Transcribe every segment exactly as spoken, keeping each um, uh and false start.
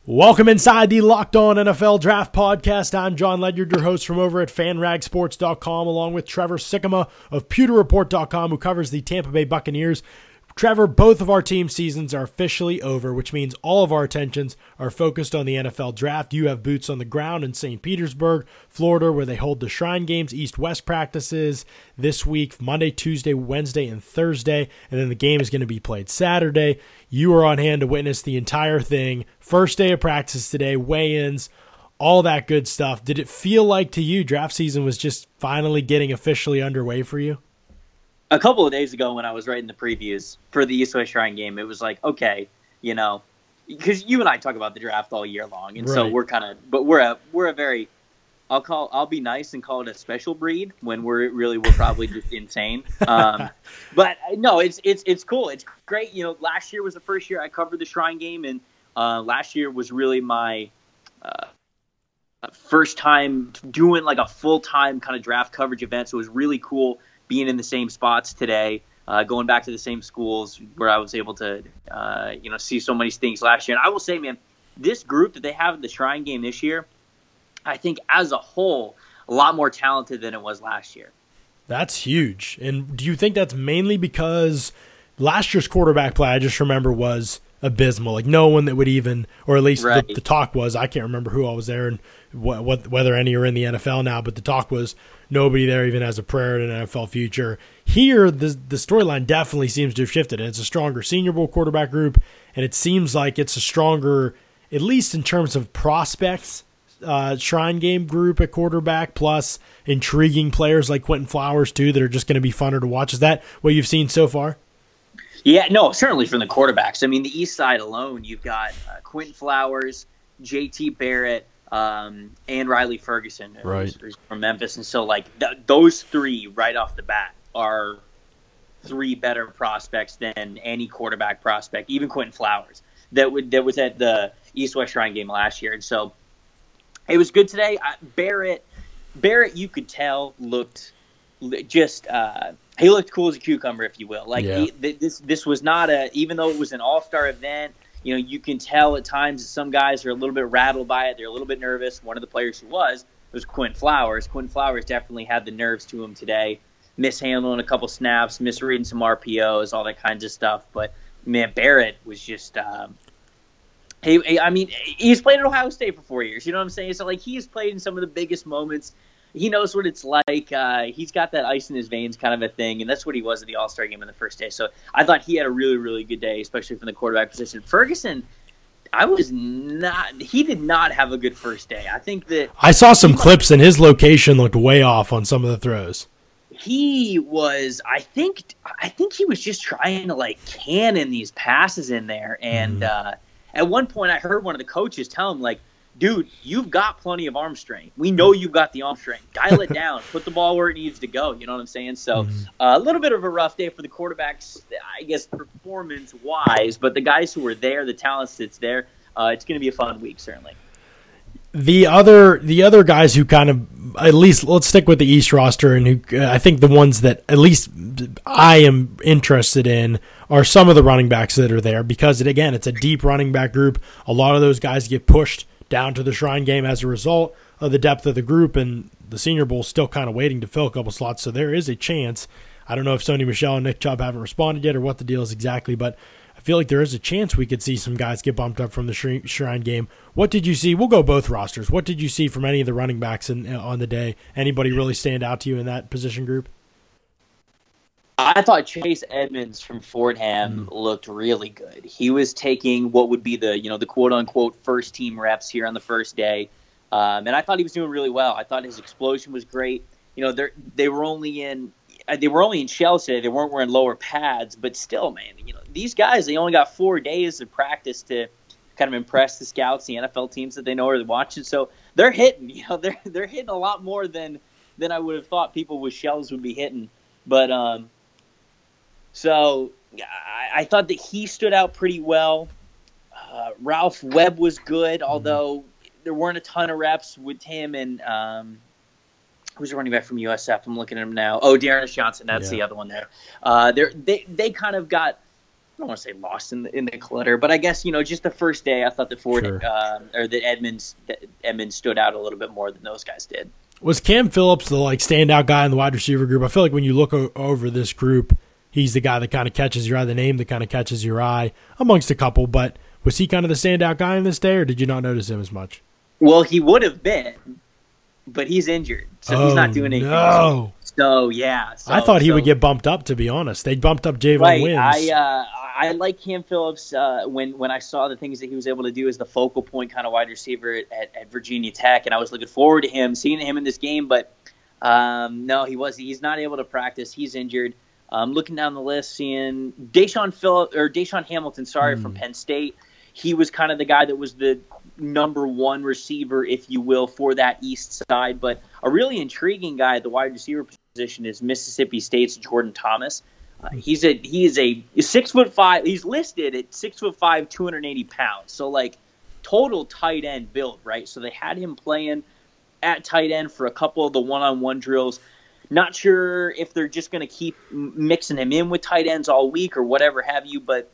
Welcome inside the Locked On N F L Draft Podcast. I'm John Ledyard, your host from over at fan rag sports dot com, along with Trevor Sikkema of pewter report dot com, who covers the Tampa Bay Buccaneers. Trevor, both of our team seasons are officially over, which means all of our attentions are focused on the N F L Draft. You have boots on the ground in Saint Petersburg, Florida, where they hold the Shrine Games, East-West practices this week, Monday, Tuesday, Wednesday, and Thursday, and then the game is going to be played Saturday. You are on hand to witness the entire thing. First day of practice today, weigh-ins, all that good stuff. Did it feel like to you draft season was just finally getting officially underway for you? A couple of days ago when I was writing the previews for the East-West Shrine Game, it was like, okay, you know, because you and I talk about the draft all year long, and right. so we're kind of, but we're a we're a very, I'll call, I'll be nice and call it a special breed when we're really we're probably just insane. Um, but no, it's it's it's cool. It's great. You know, last year was the first year I covered the Shrine Game, and uh, last year was really my uh, first time doing like a full time kind of draft coverage event. So it was really cool being in the same spots today, uh, going back to the same schools where I was able to, uh, you know, see so many things last year. And I will say, man, this group that they have at the Shrine Game this year, I think as a whole, a lot more talented than it was last year. That's huge. And do you think that's mainly because last year's quarterback play, I just remember, was abysmal? Like no one that would even, or at least right. the, the talk was, I can't remember who all was there and what, what, whether any are in the N F L now, but the talk was nobody there even has a prayer at an N F L future. Here, the the storyline definitely seems to have shifted, and it's a stronger Senior Bowl quarterback group, and it seems like it's a stronger, at least in terms of prospects, uh, Shrine Game group at quarterback, plus intriguing players like Quentin Flowers, too, that are just going to be funner to watch. Is that what you've seen so far? Yeah, no, certainly from the quarterbacks. I mean, the East Side alone, you've got uh, Quentin Flowers, J T Barrett, um, and Riley Ferguson, right. who's, who's from Memphis. And so, like, th- those three right off the bat are three better prospects than any quarterback prospect, even Quentin Flowers, that would that was at the East-West Shrine Game last year. And so it was good today. I, Barrett, Barrett, you could tell, looked just uh, – he looked cool as a cucumber, if you will. Like, yeah. he, this this was not a – even though it was an all-star event, you know, you can tell at times that some guys are a little bit rattled by it. They're a little bit nervous. One of the players who was was Quentin Flowers. Quentin Flowers definitely had the nerves to him today, mishandling a couple snaps, misreading some R P Os, all that kinds of stuff. But, man, Barrett was just um, – he, I mean, he's played at Ohio State for four years. You know what I'm saying? So, like, he's played in some of the biggest moments. He knows what it's like. Uh, he's got that ice in his veins kind of a thing, and that's what he was at the All-Star Game in the first day. So I thought he had a really, really good day, especially from the quarterback position. Ferguson, I was not – he did not have a good first day. I think that – I saw some clips, and his location looked way off on some of the throws. He was – I think I think he was just trying to, like, cannon these passes in there. And mm. uh, at one point I heard one of the coaches tell him, like, dude, you've got plenty of arm strength. We know you've got the arm strength. Dial it down. Put the ball where it needs to go. You know what I'm saying? So mm-hmm. uh, a little bit of a rough day for the quarterbacks, I guess, performance-wise. But the guys who are there, the talent that's there, uh, it's going to be a fun week, certainly. The other the other guys who kind of, at least let's stick with the East roster, and who uh, I think the ones that at least I am interested in are some of the running backs that are there, because, it, again, it's a deep running back group. A lot of those guys get pushed down to the Shrine Game as a result of the depth of the group, and the Senior Bowl is still kind of waiting to fill a couple slots, so there is a chance. I don't know if Sony Michel and Nick Chubb haven't responded yet or what the deal is exactly, but I feel like there is a chance we could see some guys get bumped up from the Shrine Game. What did you see? We'll go both rosters. What did you see from any of the running backs in, on the day? Anybody really stand out to you in that position group? I thought Chase Edmonds from Fordham mm. looked really good. He was taking what would be the, you know, the quote-unquote first-team reps here on the first day, um, and I thought he was doing really well. I thought his explosion was great. You know, they they were only in they were only in shells today. They weren't wearing lower pads, but still, man, you know, these guys, they only got four days of practice to kind of impress the scouts, the N F L teams that they know are watching. So they're hitting. You know, they're they're hitting a lot more than than I would have thought people with shells would be hitting, but. um So I, I thought that he stood out pretty well. Uh, Ralph Webb was good, although there weren't a ton of reps with him. And um, who's the running back from U S F? I'm looking at him now. Oh, Dearness Johnson. That's yeah. the other one there. Uh, they they they kind of got don't want to say lost in the, in the clutter, but I guess, you know, just the first day, I thought that Ford Sure. uh, or that Edmonds that Edmonds stood out a little bit more than those guys did. Was Cam Phillips the like standout guy in the wide receiver group? I feel like when you look o- over this group, he's the guy that kind of catches your eye, the name that kind of catches your eye amongst a couple. But was he kind of the standout guy in this day, or did you not notice him as much? Well, he would have been, but he's injured, so oh, he's not doing anything. No. So yeah, so, I thought he so, would get bumped up. To be honest, they bumped up Javon right. Wims. I uh, I like Cam Phillips uh, when when I saw the things that he was able to do as the focal point kind of wide receiver at, at, at Virginia Tech, and I was looking forward to him seeing him in this game. But um, no, he was he's not able to practice. He's injured. Um, looking down the list, seeing Deshaun Phillip or Deshaun Hamilton, sorry, mm. from Penn State. He was kind of the guy that was the number one receiver, if you will, for that east side. But a really intriguing guy at the wide receiver position is Mississippi State's Jordan Thomas. Uh, he's a he is a six foot five. He's listed at six foot five, two hundred eighty pounds. So like total tight end build, right? So they had him playing at tight end for a couple of the one on one drills. Not sure if they're just going to keep mixing him in with tight ends all week or whatever have you, but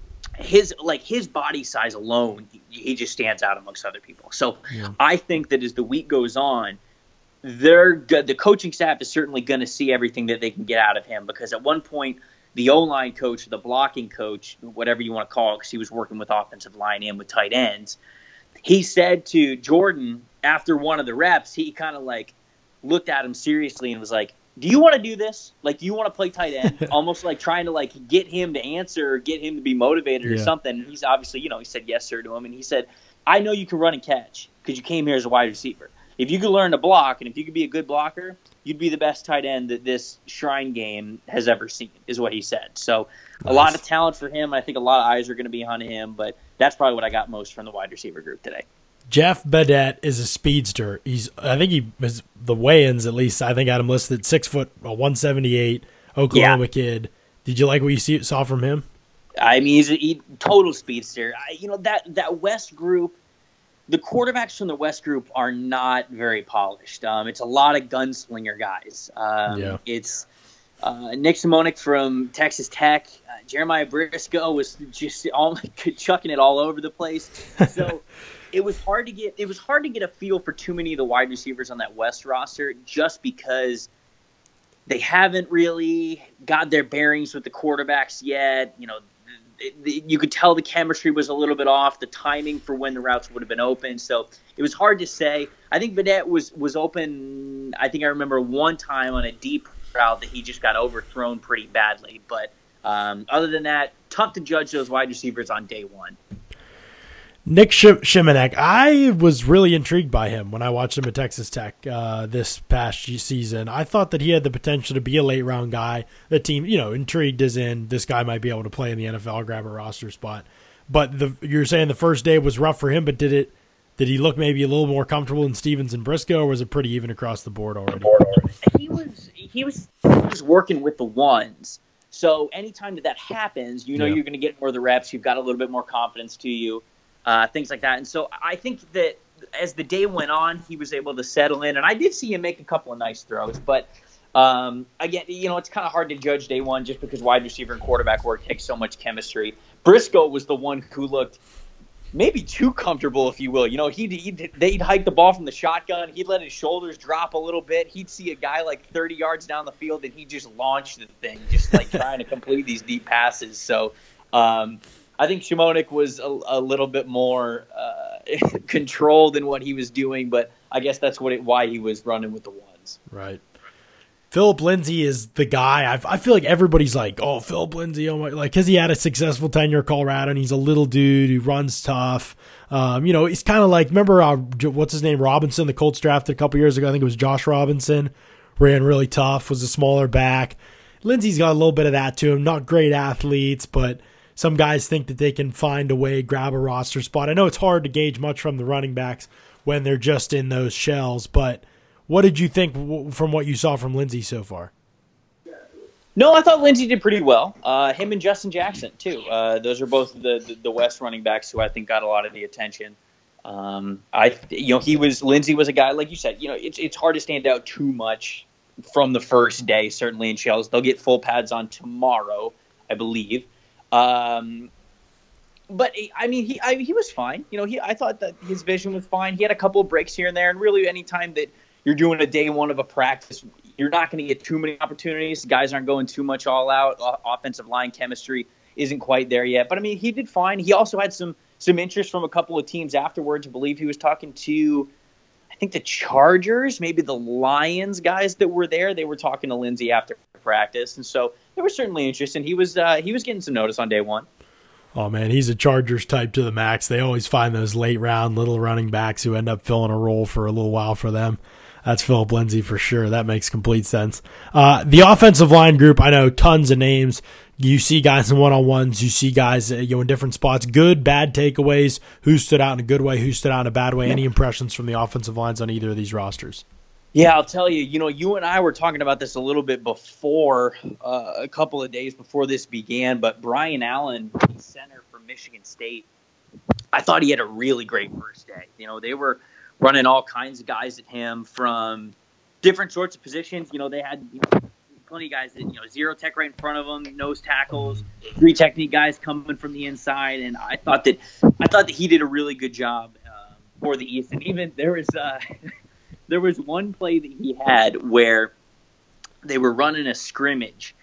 his like his body size alone, he, he just stands out amongst other people. So yeah. I think that as the week goes on, they're the coaching staff is certainly going to see everything that they can get out of him, because at one point the O-line coach, the blocking coach, whatever you want to call it, because he was working with offensive line and with tight ends, he said to Jordan after one of the reps, he kind of like looked at him seriously and was like, do you want to do this? Like, do you want to play tight end? Almost like trying to like get him to answer or get him to be motivated or yeah. something. And he's obviously, you know, he said yes, sir, to him. And he said, I know you can run and catch because you came here as a wide receiver. If you could learn to block and if you could be a good blocker, you'd be the best tight end that this Shrine game has ever seen, is what he said. So nice. A lot of talent for him. I think a lot of eyes are going to be on him, but that's probably what I got most from the wide receiver group today. Jeff Badet is a speedster. He's, I think he was the weigh-ins at least. I think I had him listed six foot, one seventy-eight, Oklahoma yeah. kid. Did you like what you see, saw from him? I mean, he's a he, total speedster. I, you know that that West group, the quarterbacks from the West group are not very polished. Um, it's a lot of gunslinger guys. Um, yeah. It's uh, Nick Simonik from Texas Tech. Uh, Jeremiah Briscoe was just all, chucking it all over the place. So. It was hard to get. It was hard to get a feel for too many of the wide receivers on that West roster, just because they haven't really got their bearings with the quarterbacks yet. You know, it, it, you could tell the chemistry was a little bit off. The timing for when the routes would have been open, so it was hard to say. I think Badet was was open. I think I remember one time on a deep route that he just got overthrown pretty badly. But um, other than that, tough to judge those wide receivers on day one. Nick Shimonek, I was really intrigued by him when I watched him at Texas Tech uh, this past season. I thought that he had the potential to be a late-round guy. The team, you know, intrigued as in this guy might be able to play in the N F L, grab a roster spot. But the, you're saying the first day was rough for him, but did it? Did he look maybe a little more comfortable in Stevens and Briscoe, or was it pretty even across the board already? He was he was he was working with the ones. So anytime that that happens, you know yeah. you're going to get more of the reps. You've got a little bit more confidence to you. Uh, things like that. And so I think that as the day went on, he was able to settle in. And I did see him make a couple of nice throws. But, um, again, you know, it's kind of hard to judge day one just because wide receiver and quarterback work takes so much chemistry. Briscoe was the one who looked maybe too comfortable, if you will. You know, he'd, he'd, they'd hike the ball from the shotgun. He'd let his shoulders drop a little bit. He'd see a guy like thirty yards down the field, and he'd just launch the thing, just like trying to complete these deep passes. So, um I think Shimonek was a, a little bit more uh, controlled in what he was doing, but I guess that's what it, why he was running with the ones. Right. Philip Lindsay is the guy. I've, I feel like everybody's like, oh, Philip Lindsay, oh my, like, because he had a successful tenure at Colorado, and he's a little dude who runs tough. Um, you know, he's kind of like, remember uh, what's his name, Robinson, the Colts drafted a couple years ago. I think it was Josh Robinson. Ran really tough, was a smaller back. Lindsay's got a little bit of that to him. Not great athletes, but some guys think that they can find a way, grab a roster spot. I know it's hard to gauge much from the running backs when they're just in those shells, but what did you think from what you saw from Lindsay so far? No, I thought Lindsay did pretty well. Uh, him and Justin Jackson, too. Uh, those are both the, the, the West running backs who I think got a lot of the attention. Um, I, you know, he was Lindsay was a guy, like you said, you know, it's it's hard to stand out too much from the first day, certainly in shells. They'll get full pads on tomorrow, I believe. Um, but I mean, he I, he was fine. You know, he I thought that his vision was fine. He had a couple of breaks here and there, and really, any time that you're doing a day one of a practice, you're not going to get too many opportunities. Guys aren't going too much all out. O- offensive line chemistry isn't quite there yet. But I mean, he did fine. He also had some some interest from a couple of teams afterwards. I believe he was talking to, I think, the Chargers, maybe the Lions guys that were there. They were talking to Lindsey after practice, and so there was certainly interest. And he was uh, he was getting some notice on day one. Oh, man, he's a Chargers type to the max. They always find those late-round little running backs who end up filling a role for a little while for them. That's Philip Lindsay for sure. That makes complete sense. Uh, the offensive line group, I know tons of names. You see guys in one-on-ones. You see guys uh, you know, in different spots. Good, bad takeaways. Who stood out in a good way? Who stood out in a bad way? Any impressions from the offensive lines on either of these rosters? Yeah, I'll tell you, you know, you and I were talking about this a little bit before, uh, a couple of days before this began, but Brian Allen, the center for Michigan State, I thought he had a really great first day. You know, they were running all kinds of guys at him from different sorts of positions. You know, they had you know, plenty of guys that, you know, zero tech right in front of them, nose tackles, three technique guys coming from the inside, and I thought that I thought that he did a really good job uh, for the East. And even there was uh, there was one play that he had where they were running a scrimmage,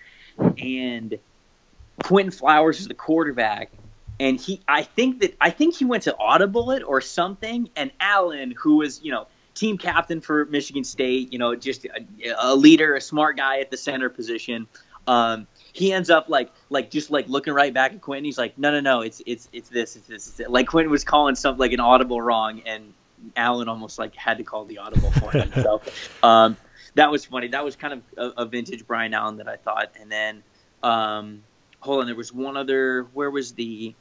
and Quentin Flowers is the quarterback. And he, I think that I think he went to audible it or something. And Allen, who was, you know, team captain for Michigan State, you know, just a, a leader, a smart guy at the center position. Um, he ends up like, like just like looking right back at Quentin. He's like, no, no, no, it's it's it's this, it's this, it's it. Like Quentin was calling something like an audible wrong, and Allen almost like had to call the audible for him. So um, that was funny. That was kind of a, a vintage Brian Allen that I thought. And then, um, hold on, there was one other. Where was the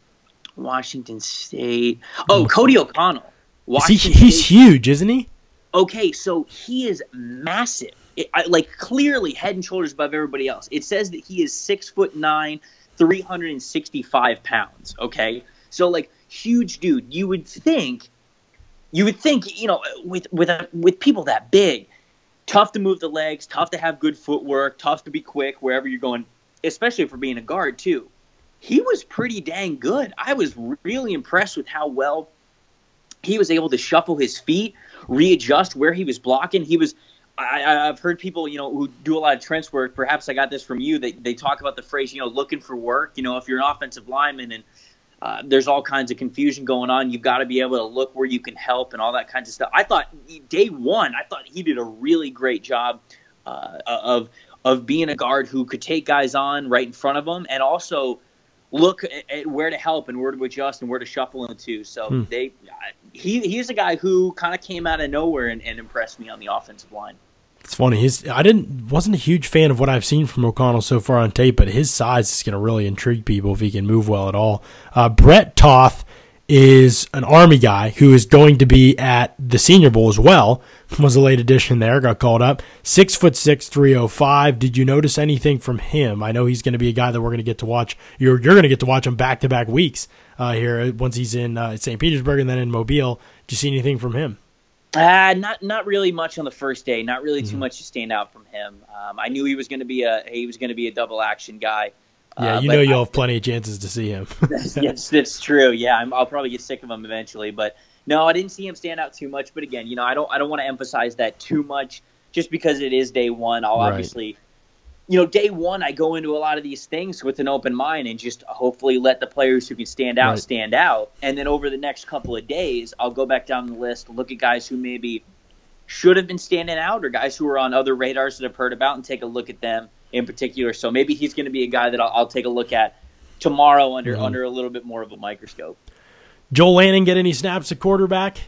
Washington State? Oh, Cody O'Connell. Washington he, he's State. Huge, isn't he? Okay, so he is massive. It, I, like clearly head and shoulders above everybody else. It says that he is six foot nine, three hundred sixty-five pounds. Okay, so like huge dude. You would think, you would think, you know, with with a, with people that big, tough to move the legs, tough to have good footwork, tough to be quick wherever you're going, especially for being a guard too. He was pretty dang good. I was really impressed with how well he was able to shuffle his feet, readjust where he was blocking. He was, I, I've heard people, you know, who do a lot of trench work. Perhaps I got this from you. They they talk about the phrase, you know, looking for work. You know, if you're an offensive lineman and uh, there's all kinds of confusion going on, you've got to be able to look where you can help and all that kinds of stuff. I thought day one, I thought he did a really great job uh, of of being a guard who could take guys on right in front of him and also look at, at where to help and where to adjust and where to shuffle into. So hmm. they, he he's a guy who kind of came out of nowhere and, and impressed me on the offensive line. It's funny. His I didn't wasn't a huge fan of what I've seen from O'Connell so far on tape, but his size is going to really intrigue people if he can move well at all. Uh, Brett Toth is an Army guy who is going to be at the Senior Bowl as well. Was a late addition there, got called up. Six foot six, three oh five. Did you notice anything from him? I know he's going to be a guy that we're going to get to watch. You're you're going to get to watch him back to back weeks uh, here once he's in uh, Saint Petersburg and then in Mobile. Did you see anything from him? Uh, not not really much on the first day. Not really too mm-hmm. much to stand out from him. Um, I knew he was going to be a he was going to be a double action guy. Yeah, you uh, know you'll I, have plenty of chances to see him. Yes, that's true. Yeah, I'm, I'll probably get sick of him eventually. But no, I didn't see him stand out too much. But again, you know, I don't I don't want to emphasize that too much just because it is day one. I'll right. obviously, you know, day one I go into a lot of these things with an open mind and just hopefully let the players who can stand out right. stand out. And then over the next couple of days, I'll go back down the list, look at guys who maybe should have been standing out or guys who are on other radars that I've heard about and take a look at them in particular. So maybe he's going to be a guy that I'll, I'll take a look at tomorrow under mm-hmm. under a little bit more of a microscope. Joel Lanning get any snaps at quarterback?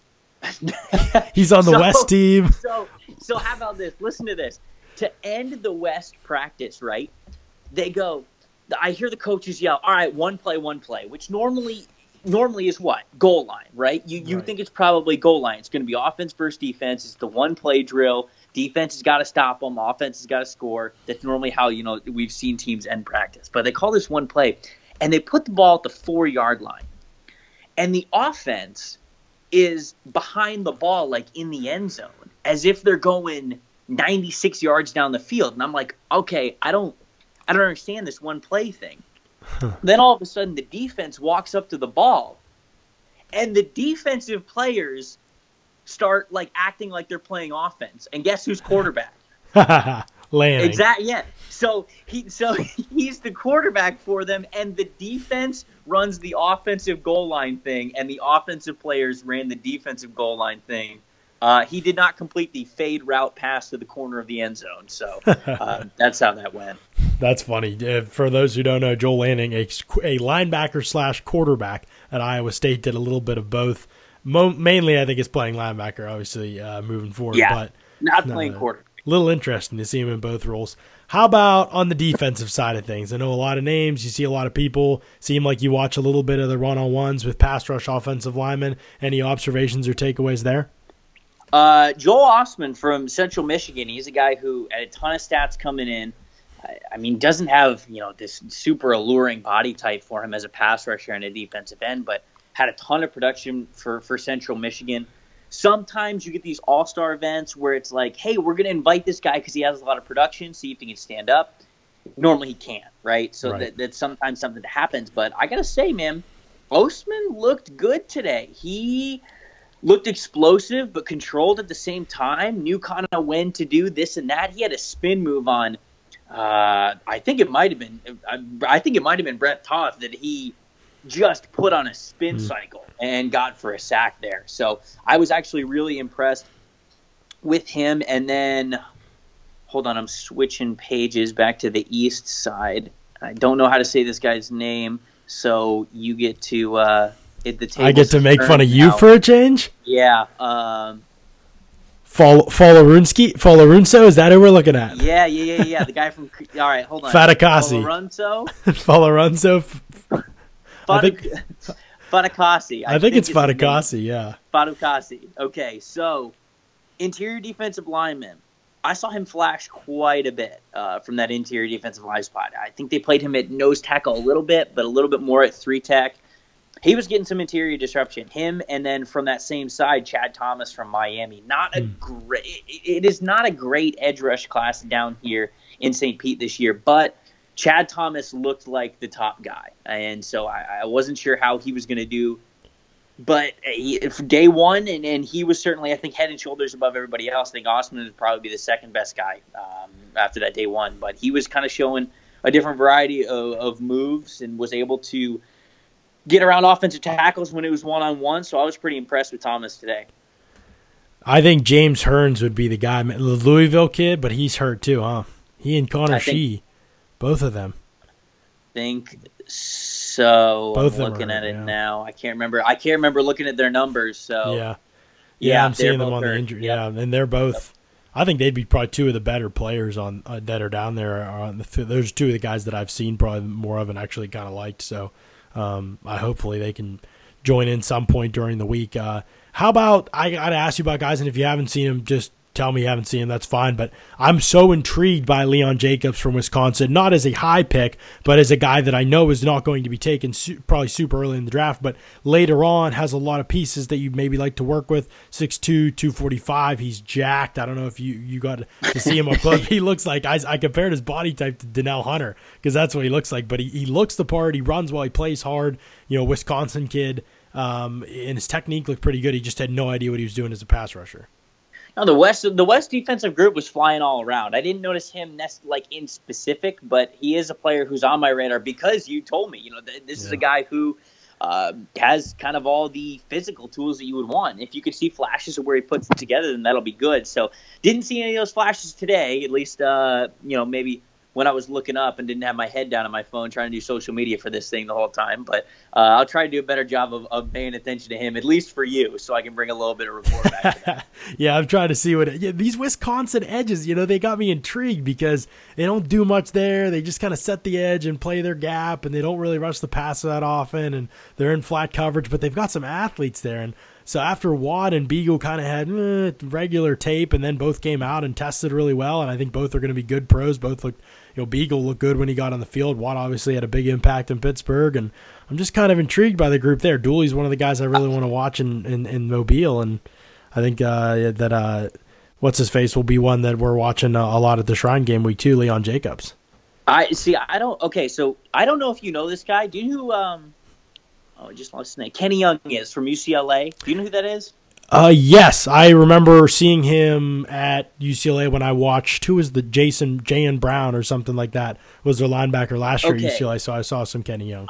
He's on the so, West team. So, so how about this? Listen to this. To end the West practice, right, they go, I hear the coaches yell, all right, one play, one play, which normally normally is what? Goal line, right? You you right. think it's probably goal line. It's going to be offense versus defense. It's the one play drill. Defense has got to stop them. Offense has got to score. That's normally how, you know, we've seen teams end practice. But they call this one play, and they put the ball at the four-yard line. And the offense is behind the ball, like in the end zone, as if they're going ninety-six yards down the field. And I'm like, okay, I don't I don't understand this one play thing. Then all of a sudden the defense walks up to the ball, and the defensive players start like acting like they're playing offense. And guess who's quarterback? Lanning. Exactly. Yeah. So he so he's the quarterback for them, and the defense runs the offensive goal line thing, and the offensive players ran the defensive goal line thing. Uh, he did not complete the fade route pass to the corner of the end zone. So uh, that's how that went. That's funny. Uh, for those who don't know, Joel Lanning, a, a linebacker slash quarterback at Iowa State, did a little bit of both. Mo- mainly, I think, is playing linebacker, obviously, uh, moving forward. Yeah, but not playing uh, quarterback. A little interesting to see him in both roles. How about on the defensive side of things? I know a lot of names. You see a lot of people. Seem like you watch a little bit of the one-on-ones with pass rush offensive linemen. Any observations or takeaways there? Uh, Joel Osman from Central Michigan. He's a guy who had a ton of stats coming in. I, I mean, doesn't have, you know, this super alluring body type for him as a pass rusher and a defensive end, but had a ton of production for, for Central Michigan. Sometimes you get these all-star events where it's like, hey, we're going to invite this guy because he has a lot of production, see if he can stand up. Normally he can't, right? So right. That, that's sometimes something that happens. But I got to say, man, Osman looked good today. He looked explosive but controlled at the same time, knew kind of when to do this and that. He had a spin move on, uh, I think it might have been, I, I think it might have been Brett Toth that he just put on a spin mm. cycle and got for a sack there. So I was actually really impressed with him. And then, hold on, I'm switching pages back to the east side. I don't know how to say this guy's name, so you get to uh, hit the table. I get to make fun of you now. For a change? Yeah. Um, Falarunski? Falarunso? Is that who we're looking at? Yeah, yeah, yeah, yeah. The guy from – all right, hold on. Fatakasi. Falarunso? Falarunso. I think Fatukasi. I, I think, think it's Fatukasi, yeah. Fatukasi. Okay, so interior defensive lineman. I saw him flash quite a bit uh, from that interior defensive line spot. I think they played him at nose tackle a little bit, but a little bit more at three tech. He was getting some interior disruption. Him, and then from that same side, Chad Thomas from Miami. Not a mm. great. It is not a great edge rush class down here in Saint Pete this year, but Chad Thomas looked like the top guy, and so I, I wasn't sure how he was going to do. But he, for day one, and, and he was certainly, I think, head and shoulders above everybody else. I think Osman would probably be the second best guy um, after that day one. But he was kind of showing a different variety of, of moves and was able to get around offensive tackles when it was one-on-one. So I was pretty impressed with Thomas today. I think James Hearns would be the guy, the Louisville kid, but he's hurt too, huh? He and Connor Shee. Both of them. Think so. Both I'm looking are, at it yeah. now. I can't remember. I can't remember looking at their numbers. So yeah, yeah, yeah I'm seeing them on hurt. the injury. Yep. Yeah, and they're both. I think they'd be probably two of the better players on uh, that are down there. On the, those are two of the guys that I've seen probably more of and actually kind of liked. So um, I hopefully they can join in some point during the week. Uh, how about I got to ask you about guys, and if you haven't seen them, just tell me you haven't seen him, that's fine. But I'm so intrigued by Leon Jacobs from Wisconsin, not as a high pick, but as a guy that I know is not going to be taken su- probably super early in the draft, but later on has a lot of pieces that you maybe like to work with. six two, two forty-five, he's jacked. I don't know if you, you got to see him up close. He looks like, I, I compared his body type to Donnell Hunter because that's what he looks like, but he, he looks the part. He runs well, he plays hard, you know, Wisconsin kid, um, and his technique looked pretty good. He just had no idea what he was doing as a pass rusher. No, the West the West defensive group was flying all around. I didn't notice him nest, like in specific, but he is a player who's on my radar because you told me. You know, th- this yeah. is a guy who uh, has kind of all the physical tools that you would want. If you could see flashes of where he puts it together, then that'll be good. So didn't see any of those flashes today. At least, uh, you know, maybe when I was looking up and didn't have my head down on my phone trying to do social media for this thing the whole time. But uh, I'll try to do a better job of, of paying attention to him, at least for you, so I can bring a little bit of report back to that. Yeah, I'm trying to see what it, yeah, these Wisconsin edges, you know, they got me intrigued because they don't do much there. They just kind of set the edge and play their gap, and they don't really rush the pass that often, and they're in flat coverage, but they've got some athletes there. And so after Watt and Beagle kind of had eh, regular tape, and then both came out and tested really well, and I think both are going to be good pros. Both looked, you know, Beagle looked good when he got on the field. Watt obviously had a big impact in Pittsburgh, and I'm just kind of intrigued by the group there. Dooley's one of the guys I really want to watch in, in, in Mobile, and I think uh, that uh, what's his face will be one that we're watching a lot at the Shrine Game week too, Leon Jacobs. I see. I don't. Okay, so I don't know if you know this guy. Do you know who? Um, oh, I just lost his name. Kenny Young is from U C L A. Do you know who that is? Uh, yes, I remember seeing him at U C L A when I watched. Who was the Jason Jayan Brown or something like that? Was their linebacker last year Okay. at U C L A? So I saw some Kenny Young.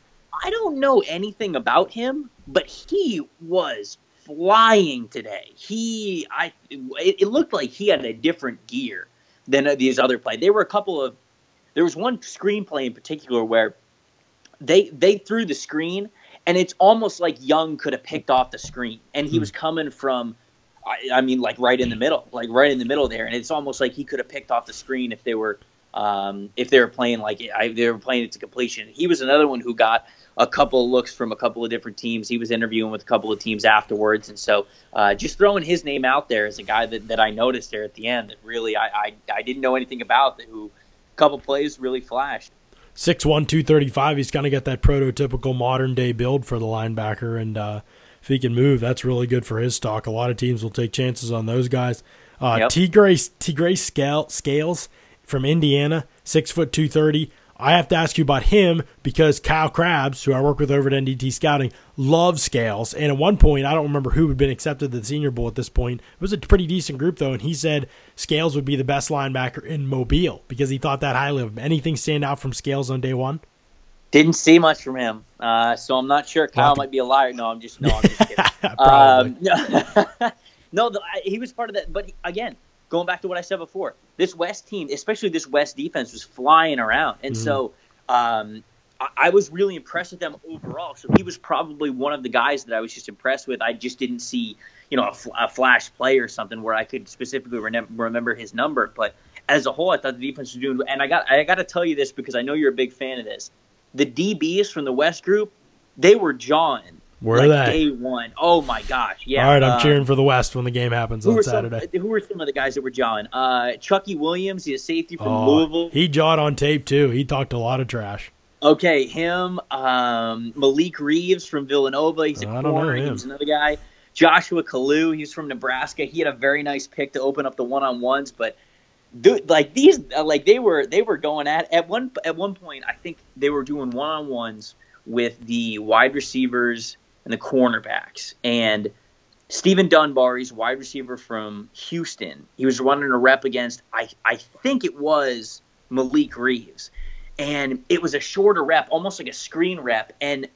I don't know anything about him, but he was flying today. He, I, it, it looked like he had a different gear than these other plays. There were a couple of, there was one screenplay in particular where they they threw the screen, and it's almost like Young could have picked off the screen, and he was coming from, I, I mean, like right in the middle, like right in the middle there, and it's almost like he could have picked off the screen if they were, um, if they were playing like I, they were playing it to completion. He was another one who got a couple of looks from a couple of different teams. He was interviewing with a couple of teams afterwards, and so uh, just throwing his name out there as a guy that, that I noticed there at the end that really I, I I didn't know anything about, that who a couple plays really flashed. six one, two thirty-five. He's going to get that prototypical modern-day build for the linebacker, and uh, if he can move, that's really good for his stock. A lot of teams will take chances on those guys. Uh, Yep. Tigray, Tigray Scale, Scales from Indiana, six foot two thirty. I have to ask you about him because Kyle Krabs, who I work with over at N D T Scouting, loves Scales. And at one point, I don't remember who had been accepted to the Senior Bowl at this point. It was a pretty decent group, though, and he said Scales would be the best linebacker in Mobile because he thought that highly of him. Anything stand out from Scales on day one? Didn't see much from him, uh, so I'm not sure. Kyle Nothing. might be a liar. No, I'm just no, I'm just kidding. Probably. um, no, no the, I, he was part of that. But again, going back to what I said before, this West team, especially this West defense, was flying around, and mm-hmm. so um, I, I was really impressed with them overall. So he was probably one of the guys that I was just impressed with. I just didn't see, you know, a, fl- a flash play or something where I could specifically re- remember his number. But as a whole, I thought the defense was doing. And I got I got to tell you this because I know you're a big fan of this. The D Bs from the West group, they were jawing. Were like they? Day one. Oh, my gosh. Yeah. All right, I'm um, cheering for the West when the game happens on Saturday. Some, who were some of the guys that were jawing? Uh, Chucky Williams, he's a safety from oh, Louisville. He jawed on tape, too. He talked a lot of trash. Okay, him. Um, Malik Reeves from Villanova. He's a I don't corner. know him. He's another guy. Joshua Kalu, he's from Nebraska. He had a very nice pick to open up the one-on-ones, but dude, like these, like they were, they were going at at one at one point. I think they were doing one-on-ones with the wide receivers and the cornerbacks. And Stephen Dunbar, he's a wide receiver from Houston. He was running a rep against, I, I think it was Malik Reeves. And it was a shorter rep, almost like a screen rep. And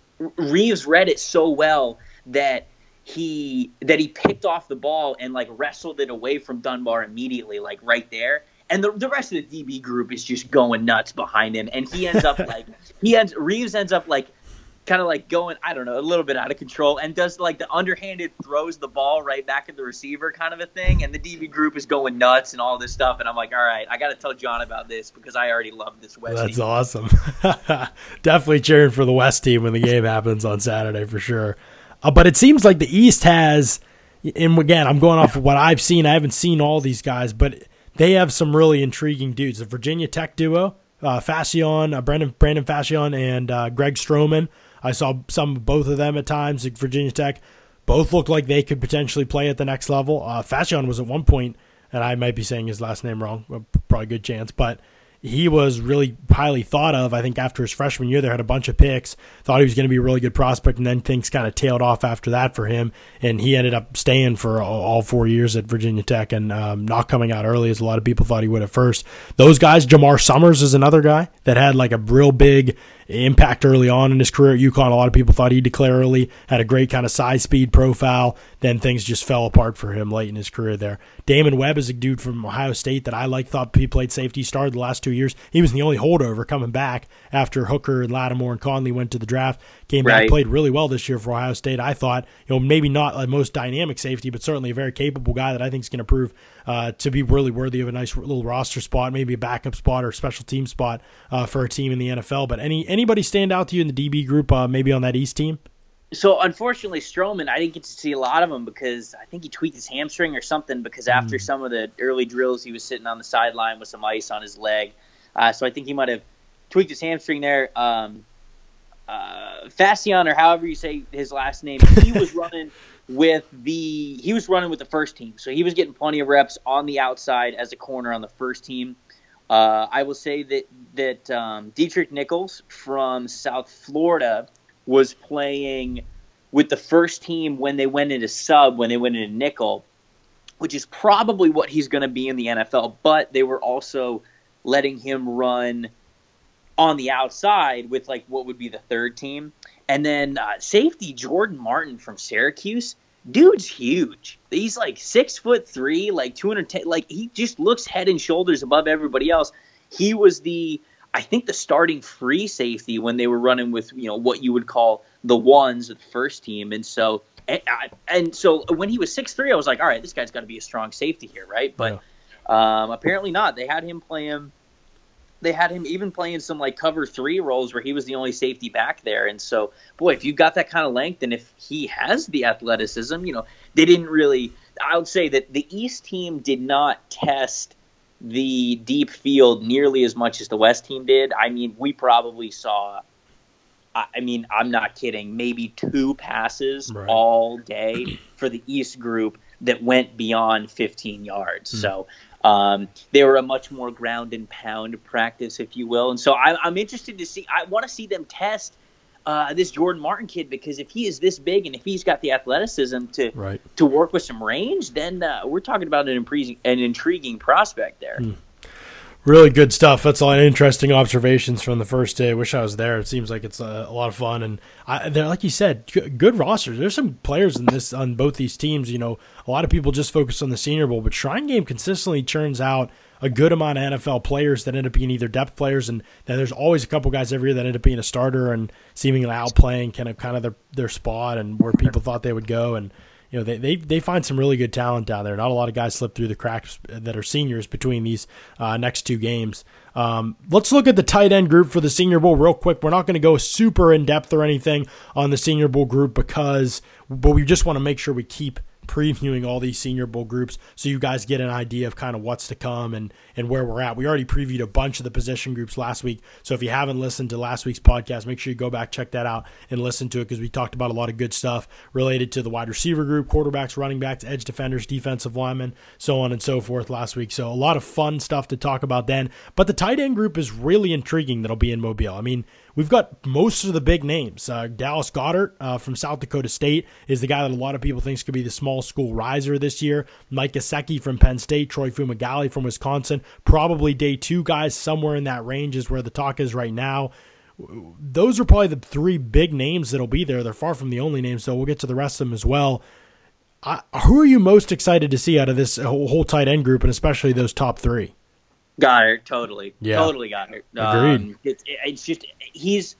Reeves read it so well that he that he picked off the ball and like wrestled it away from Dunbar immediately, like right there. And the the rest of the D B group is just going nuts behind him. And he ends up like he ends Reeves ends up like kind of like going, I don't know, a little bit out of control and does like the underhanded throws the ball right back at the receiver kind of a thing. And the D B group is going nuts and all this stuff. And I'm like, all right, I got to tell John about this because I already love this West That's team. awesome. Definitely cheering for the West team when the game happens on Saturday for sure. Uh, but it seems like the East has, and again, I'm going off of what I've seen. I haven't seen all these guys, but they have some really intriguing dudes. The Virginia Tech duo, uh, Fashion, uh, Brandon, Brandon Fashion and uh, Greg Stroman. I saw some both of them at times at Virginia Tech. Both looked like they could potentially play at the next level. Uh, Fashion was at one point, and I might be saying his last name wrong, probably a good chance, but he was really highly thought of. I think after his freshman year, there had a bunch of picks, thought he was going to be a really good prospect, and then things kind of tailed off after that for him, and he ended up staying for all four years at Virginia Tech and um, not coming out early as a lot of people thought he would at first. Those guys, Jamar Summers is another guy that had like a real big impact early on in his career at UConn. A lot of people thought he'd declare early, had a great kind of size speed profile. Then things just fell apart for him late in his career there. Damon Webb is a dude from Ohio State that I like, thought he played safety, started the last two years. He was the only holdover coming back after Hooker and Lattimore and Conley went to the draft. Came back, Right. played really well this year for Ohio State. I thought, you know, maybe not the most dynamic safety, but certainly a very capable guy that I think is going to prove uh, to be really worthy of a nice little roster spot, maybe a backup spot or a special team spot uh, for a team in the N F L. But any anybody stand out to you in the D B group, uh, maybe on that East team? So, unfortunately, Stroman, I didn't get to see a lot of him because I think he tweaked his hamstring or something because after mm. some of the early drills, he was sitting on the sideline with some ice on his leg. Uh, so I think he might have tweaked his hamstring there. Um, uh, Fascion, or however you say his last name, he was running with the he was running with the first team. So he was getting plenty of reps on the outside as a corner on the first team. Uh, I will say that that um, Dietrich Nichols from South Florida was playing with the first team when they went into sub, when they went into nickel, which is probably what he's going to be in the N F L. But they were also letting him run on the outside with like what would be the third team. And then uh, safety Jordan Martin from Syracuse, dude's huge. He's like six foot three, like two hundred ten. Like he just looks head and shoulders above everybody else. He was the, I think, the starting free safety when they were running with, you know, what you would call the ones of the first team. And so, and, and so when he was six three, I was like, all right, this guy's got to be a strong safety here, right? But yeah. um, apparently not. They had him playing. They had him even playing some like cover three roles where he was the only safety back there. And so, boy, if you've got that kind of length and if he has the athleticism, you know, they didn't really, I would say that the East team did not test the deep field nearly as much as the West team did. I mean, we probably saw, I mean, I'm not kidding, maybe two passes right. all day for the East group that went beyond fifteen yards. Mm. So, Um, they were a much more ground and pound practice, if you will. And so I, I'm interested to see – I want to see them test uh, this Jordan Martin kid because if he is this big and if he's got the athleticism to right. to work with some range, then uh, we're talking about an, impre- an intriguing prospect there. Hmm. Really good stuff. That's a lot of interesting observations from the first day. I wish I was there. It seems like it's a, a lot of fun, and I, they're like you said, good, good rosters. There's some players in this on both these teams. You know, a lot of people just focus on the Senior Bowl, but Shrine Game consistently churns out a good amount of N F L players that end up being either depth players, and then there's always a couple guys every year that end up being a starter and seemingly outplaying kind of kind of their their spot and where people thought they would go. And you know, they, they they find some really good talent down there. Not a lot of guys slip through the cracks that are seniors between these uh, next two games. Um, let's look at the tight end group for the Senior Bowl real quick. We're not going to go super in-depth or anything on the Senior Bowl group because, but we just want to make sure we keep previewing all these Senior Bowl groups so you guys get an idea of kind of what's to come and, and where we're at. We already previewed a bunch of the position groups last week, so if you haven't listened to last week's podcast, make sure you go back, check that out, and listen to it because we talked about a lot of good stuff related to the wide receiver group, quarterbacks, running backs, edge defenders, defensive linemen, so on and so forth last week. So a lot of fun stuff to talk about then. But the tight end group is really intriguing that'll be in Mobile. I mean, we've got most of the big names. Uh, Dallas Goedert uh, from South Dakota State is the guy that a lot of people think could be the small school riser this year. Mike Gesicki from Penn State, Troy Fumagalli from Wisconsin, probably day two guys somewhere in that range is where the talk is right now. Those are probably the three big names that'll be there. They're far from the only names, so we'll get to the rest of them as well. Uh, who are you most excited to see out of this whole, whole tight end group, and especially those top three? Goddard, totally, yeah. totally Goddard. Agreed. Um, it, it, it's just he's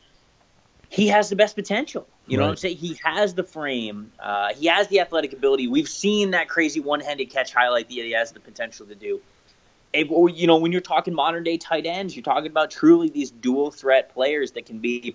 he has the best potential. You know right. what I'm saying? He has the frame. Uh, he has the athletic ability. We've seen that crazy one-handed catch highlight that he has the potential to do. It, you know, when you're talking modern-day tight ends, you're talking about truly these dual-threat players that can be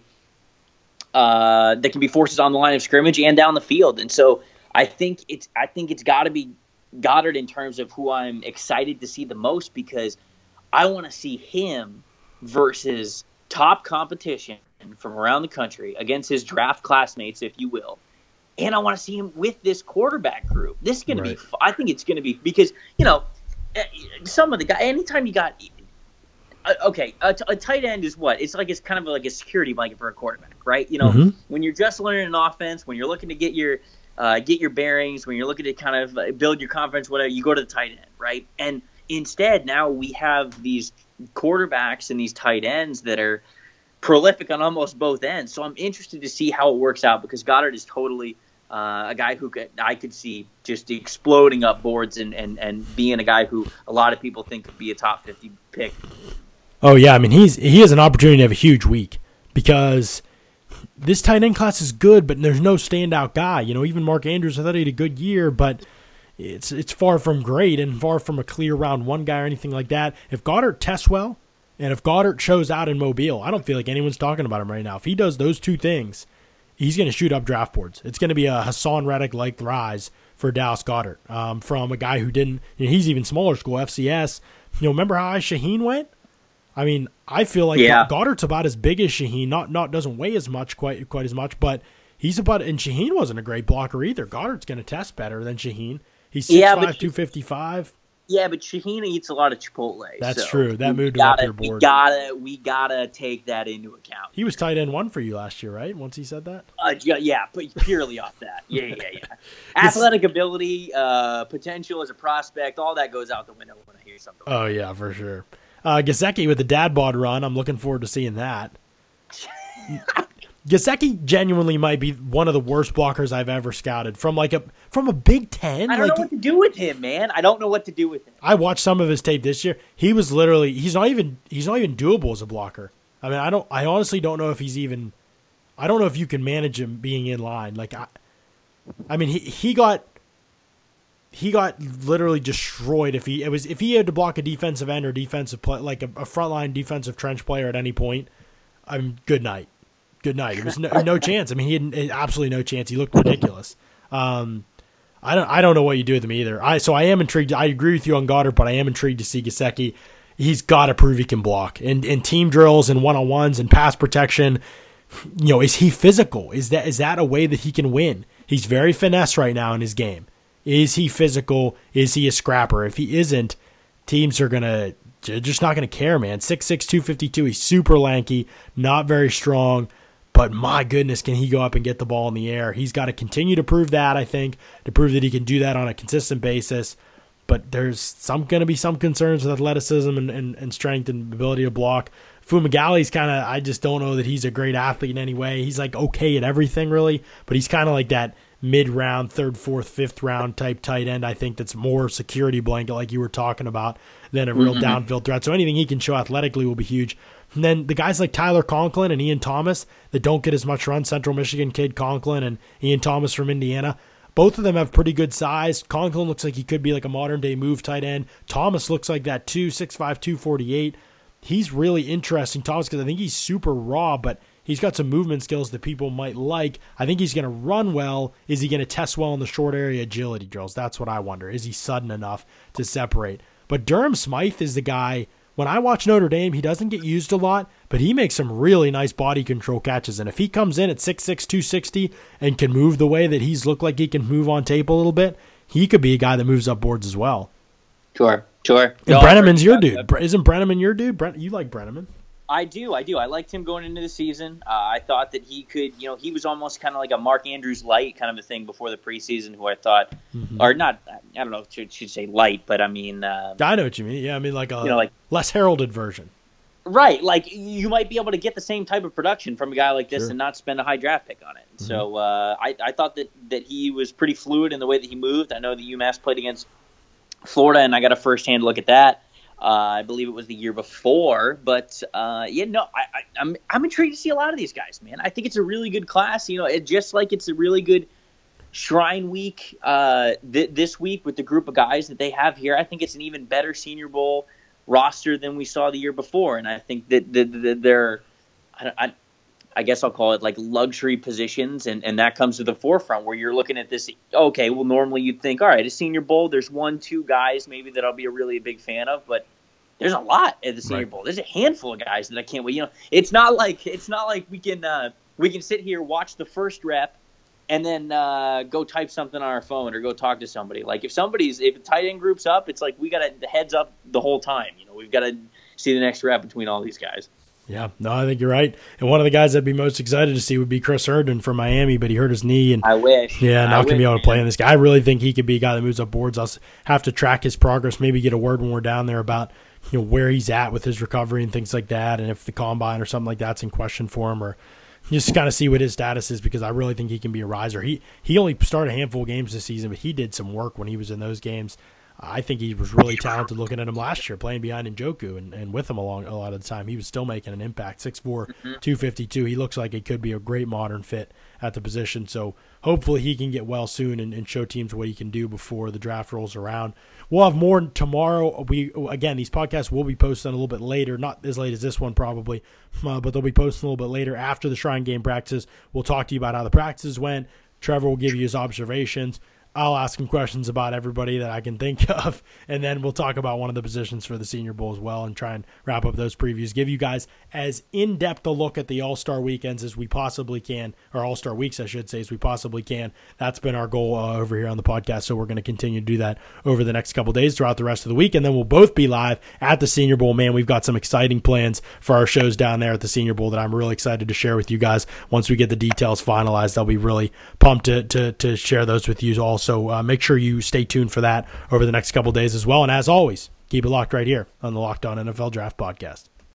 uh, that can be forces on the line of scrimmage and down the field. And so I think it's I think it's got to be Goddard in terms of who I'm excited to see the most because I want to see him versus top competition from around the country against his draft classmates, if you will. And I want to see him with this quarterback group. This is going right. to be – I think it's going to be – because, you know, some of the guys – anytime you got uh, – okay, a, a tight end is what? It's like it's kind of like a security blanket for a quarterback, right? You know, mm-hmm. when you're just learning an offense, when you're looking to get your uh, get your bearings, when you're looking to kind of build your confidence, whatever, you go to the tight end, right? And instead, now we have these quarterbacks and these tight ends that are – prolific on almost both ends. So I'm interested to see how it works out because Goddard is totally uh, a guy who could, I could see just exploding up boards and, and, and being a guy who a lot of people think could be a top fifty pick. Oh, yeah. I mean, he's he has an opportunity to have a huge week because this tight end class is good, but there's no standout guy. You know, even Mark Andrews, I thought he had a good year, but it's, it's far from great and far from a clear round one guy or anything like that. If Goddard tests well, and if Goddard shows out in Mobile, I don't feel like anyone's talking about him right now. If he does those two things, he's going to shoot up draft boards. It's going to be a Hassan Reddick-like rise for Dallas Goedert um, from a guy who didn't you – know, he's even smaller school, F C S. You know, remember how high Shaheen went? I mean, I feel like yeah. Goddard's about as big as Shaheen. Not not doesn't weigh as much, quite quite as much, but he's about – and Shaheen wasn't a great blocker either. Goddard's going to test better than Shaheen. He's six five, yeah, two fifty-five. Yeah, but Shaheen eats a lot of Chipotle. That's so true. That moved gotta, him up your board. We gotta, we gotta take that into account. He was tight end one for you last year, right? Once he said that. Uh, yeah, yeah, but purely off that. Yeah, yeah, yeah. Athletic ability, uh, potential as a prospect, all that goes out the window when I hear something. Like oh yeah, for sure. Uh, Gesicki with the dad bod run. I'm looking forward to seeing that. Gesicki genuinely might be one of the worst blockers I've ever scouted from like a from a Big Ten. I don't like, know what to do with him, man. I don't know what to do with him. I watched some of his tape this year. He was literally he's not even he's not even doable as a blocker. I mean, I don't I honestly don't know if he's even I don't know if you can manage him being in line. Like I I mean, he he got he got literally destroyed if he it was if he had to block a defensive end or defensive play like a, a frontline defensive trench player at any point. I'm good night. Good night. It was no, no chance. I mean, he had absolutely no chance. He looked ridiculous. Um, I don't. I don't know what you do with him either. I so I am intrigued. I agree with you on Goddard, but I am intrigued to see Gesicki. He's got to prove he can block in in team drills and one on ones and pass protection. You know, is he physical? Is that is that a way that he can win? He's very finesse right now in his game. Is he physical? Is he a scrapper? If he isn't, teams are gonna they're just not gonna care, man. six six, two fifty-two. He's super lanky, not very strong. But my goodness, can he go up and get the ball in the air? He's got to continue to prove that, I think, to prove that he can do that on a consistent basis. But there's some going to be some concerns with athleticism and, and, and strength and ability to block. Fumagalli's kind of, I just don't know that he's a great athlete in any way. He's like okay at everything, really, but he's kind of like that mid-round, third, fourth, fifth round type tight end, I think, that's more security blanket like you were talking about than a real mm-hmm. downfield threat. So anything he can show athletically will be huge. And then the guys like Tyler Conklin and Ian Thomas that don't get as much run, Central Michigan kid Conklin and Ian Thomas from Indiana, both of them have pretty good size. Conklin looks like he could be like a modern-day move tight end. Thomas looks like that too, six five, two forty-eight. He's really interesting, Thomas, because I think he's super raw, but he's got some movement skills that people might like. I think he's going to run well. Is he going to test well in the short area agility drills? That's what I wonder. Is he sudden enough to separate? But Durham Smythe is the guy. When I watch Notre Dame, he doesn't get used a lot, but he makes some really nice body control catches. And if he comes in at six six, two sixty and can move the way that he's looked like he can move on tape a little bit, he could be a guy that moves up boards as well. Sure, sure. And no, Brenneman's your dude. That. Isn't Brenneman your dude? Brent, you like Brenneman? I do, I do. I liked him going into the season. Uh, I thought that he could, you know, he was almost kind of like a Mark Andrews light kind of a thing before the preseason, who I thought, mm-hmm. or not, I don't know, should should say light, but I mean, uh, I know what you mean. Yeah, I mean like a you know, like, less heralded version. Right, like you might be able to get the same type of production from a guy like this sure. and not spend a high draft pick on it. Mm-hmm. So uh, I, I thought that, that he was pretty fluid in the way that he moved. I know that UMass played against Florida, and I got a first-hand look at that. Uh, I believe it was the year before, but uh, yeah, no, I, I, I'm I'm intrigued to see a lot of these guys, man. I think it's a really good class. You know, it, just like it's a really good Shrine Week uh, th- this week with the group of guys that they have here. I think it's an even better Senior Bowl roster than we saw the year before, and I think that, that, that they're, I, I, I guess I'll call it like luxury positions, and, and that comes to the forefront where you're looking at this. Okay, well, normally you'd think, all right, a Senior Bowl, there's one, two guys maybe that I'll be a really big fan of, but there's a lot at the Senior right. Bowl. There's a handful of guys that I can't wait. You know, it's not like it's not like we can uh, we can sit here, watch the first rep, and then uh, go type something on our phone or go talk to somebody. Like if somebody's if a tight end group's up, it's like we got to heads up the whole time. You know, we've got to see the next rep between all these guys. Yeah, no, I think you're right. And one of the guys I'd be most excited to see would be Chris Herndon from Miami, but he hurt his knee. And I wish. Yeah, not going to be able to man. play in this guy. I really think he could be a guy that moves up boards. I'll have to track his progress, maybe get a word when we're down there about you know where he's at with his recovery and things like that, and if the combine or something like that's in question for him, or just kind of see what his status is, because I really think he can be a riser. He he only started a handful of games this season, but he did some work when he was in those games. I think he was really talented looking at him last year, playing behind Njoku and, and with him along a lot of the time. He was still making an impact. six four, mm-hmm. two fifty-two. He looks like he could be a great modern fit at the position. So hopefully he can get well soon and, and show teams what he can do before the draft rolls around. We'll have more tomorrow. We Again, these podcasts will be posted a little bit later, not as late as this one probably, uh, but they'll be posted a little bit later after the Shrine game practices. We'll talk to you about how the practices went. Trevor will give you his observations. I'll ask him questions about everybody that I can think of, and then we'll talk about one of the positions for the Senior Bowl as well and try and wrap up those previews, give you guys as in-depth a look at the All-Star weekends as we possibly can, or All-Star weeks, I should say, as we possibly can. That's been our goal uh, over here on the podcast, so we're going to continue to do that over the next couple days throughout the rest of the week, and then we'll both be live at the Senior Bowl. Man, we've got some exciting plans for our shows down there at the Senior Bowl that I'm really excited to share with you guys. Once we get the details finalized, I'll be really pumped to, to, to share those with you all. So uh, make sure you stay tuned for that over the next couple days as well. And as always, keep it locked right here on the Locked On N F L Draft Podcast.